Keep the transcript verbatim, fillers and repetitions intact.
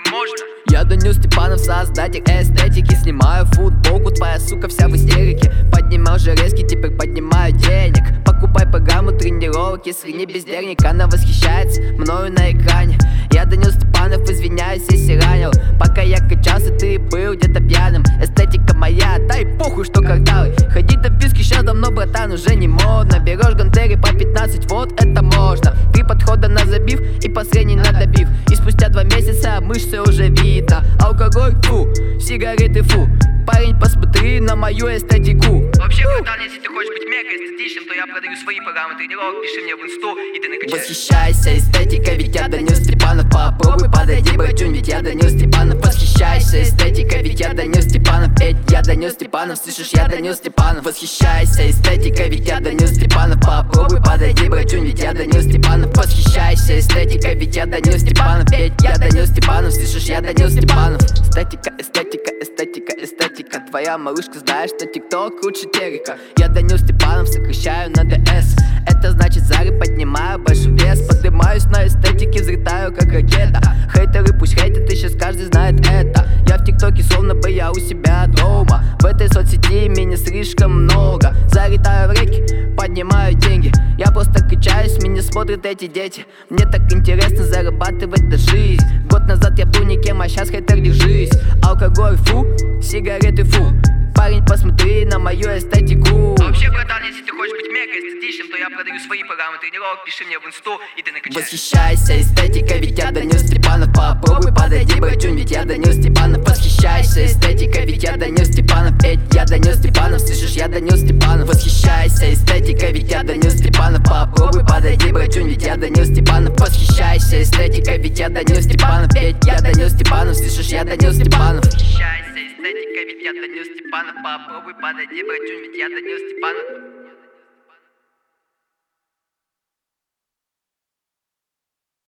можно. Я Данил Степанов, создатель эстетики. Снимаю футболку, твоя сука вся в истерике. Поднимал железки, теперь поднимаю денег. Покупай программу тренировок, если не бездельник. Она восхищается мною на экране. Я Данил Степанов, извиняюсь, если ранил. Пока я качался, ты был где-то пьяным. Эстетика моя, дай похуй, что кварталы. Ходить до вписки сейчас давно, братан, уже не модно. Берешь гантели по пятнадцать, вот это можно. Три подхода на забив и последний на добив. И спустя два месяца мышцы уже видно. Алкоголь, фу, сигареты, фу. Парень, посмотри на мою эстетику. Вообще, братан, если ты хочешь быть мега эстетичным, то я продаю свои программы тренировок. Пиши мне в инсту, и ты накачаешь. Восхищайся эстетикой, ведь я Данил Степанов. Попробуй подойди, братюнь, ведь я Данил Степанов. Восхищайся эстетикой, ведь я Данил Степанов. Ведь я Данил Степанов, слышишь, я Данил Степанов. Восхищайся эстетикой, ведь я Данил Степанов. Попробуй подойди, братюнь, ведь я Данил Степанов. Восхищайся эстетикой, ведь я Данил Степанов. Ведь я Данил Степанов, слышишь, я Данил Степанов. Эстетика, эстетика, эстетика, эстетика. Твоя малышка знает, что тикток лучше телека. Я Данил Степанов, сокращаю на ДС. Это значит зары, поднимаю большой вес. Поднимаюсь на эстетике, взлетаю как ракета. Хейтеры пусть хейтят, и сейчас каждый знает это. Я в тиктоке словно бы я у себя дома. В этой соцсети меня слишком много. Залетаю в реки, поднимаю деньги. Я просто качаюсь, меня смотрят эти дети. Мне так интересно зарабатывать на жизнь. Год назад я был никем, а сейчас хейтер, держись. Алкоголь, фу, сигареты, фу. Парень, посмотри на мою эстетику. Вообще, братан, если ты хочешь быть мега эстетичным, то я продаю свои программы тренировок. Пиши мне в инсту, и ты накачаешь. Восхищайся эстетикой, ведь я Данил Степанов. Попробуй подойди, братюнь, ведь я Данил Степанов. Восхищайся эстетикой, ведь я Данил Степанов. Ведь я Данил Степанов, слышишь, я Данил Степанов. Восхищайся эстетикой, ведь я Данил Степанов. Попробуй подойди, братюнь, ведь я Данил Степанов. Восхищайся эстетикой, ведь я Данил Степанов. Ведь я Данил Степанов, слышишь, я Данил Степанов. Восхищайся эстетикой, ведь я Данил Степанов. Попробуй подойди, братюнь, ведь я Данил Степанов.